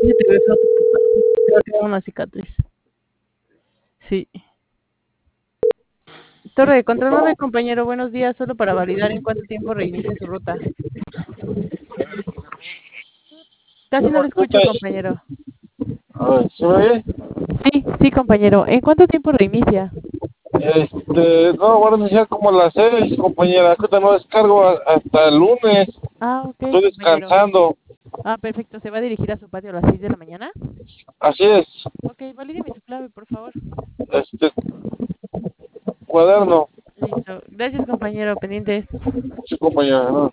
Sí, te ve feo tu puta. Te va a quedar una cicatriz. Sí. Torre de control 9, compañero. Buenos días. Solo para validar en cuánto tiempo reinicia su ruta. Casi no lo escucho, compañero. ¿Se me oye? Sí, sí, compañero. ¿En cuánto tiempo reinicia? No, van a iniciar como a las 6, compañera. Ahorita no descargo hasta el lunes. Ah, ok, Estoy compañero. descansando. Ah, perfecto. ¿Se va a dirigir a su patio a las 6 de la mañana? Así es. Ok, valídeme su clave, por favor. Este cuaderno. Listo. Gracias, compañero. Pendientes. Sí, compañera, ¿no?